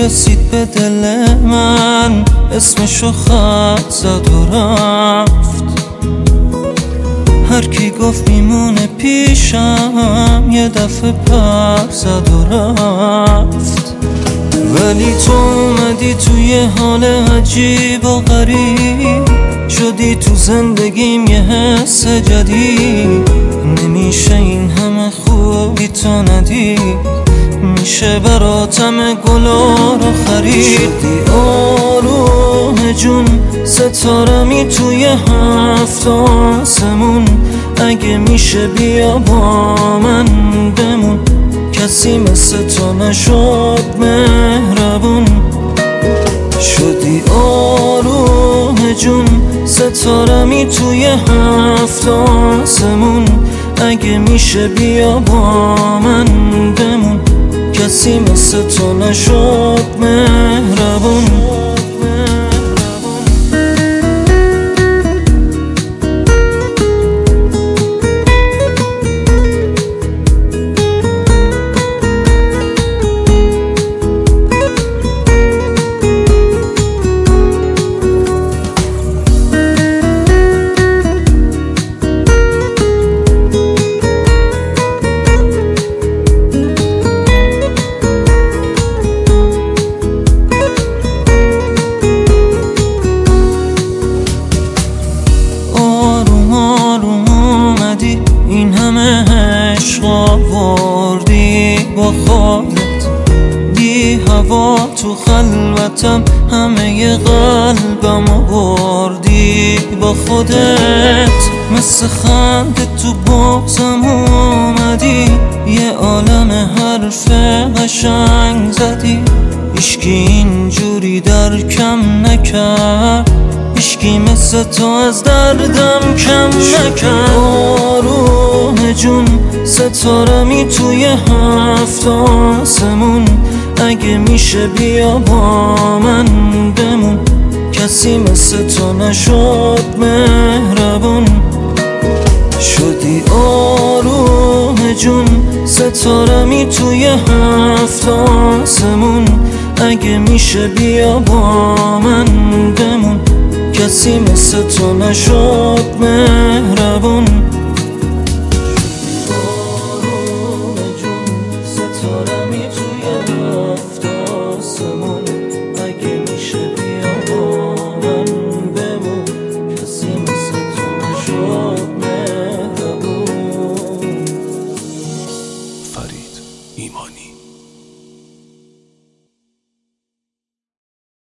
رسید به دل من، اسمشو خط زد و رفت. هر کی گفت میمونه پیشم، یه دفعه پر زد و رفت. ولی تو اومدی توی حال عجیب و غریب، شدی تو زندگیم یه حس جدید. نمیشه این همه خوبی تو ندید، میشه براتم گلا رو خرید. شدی آروم جون، ستارمی توی هفت آسمون. اگه میشه بیا با من بمون، کسی مثل تو نشد مهربون. شدی آروم جون، ستارمی توی هفت آسمون. اگه میشه بیا با من بمون، کسی مثل تو نشد مهربون. این همه عشق آوردی با خودت، دی هوا تو خلوتم، همه قلبم آوردی با خودت. مثل خنده تو بغزم اومدی، یه عالم حرف قشنگ زدی. هیچکی اینجوری درکم نکرد، هیچکی مثل تو از دردم کم نکرد. آروم جون، ستارمی توی هفت آسمون. اگه میشه بیا با من بمون، کسی مثل تو نشد مهربون. شدی آروم جون، ستارمی توی هفت آسمون. اگه میشه بیا با من بمون، کسی مثل تو نشد مهربون.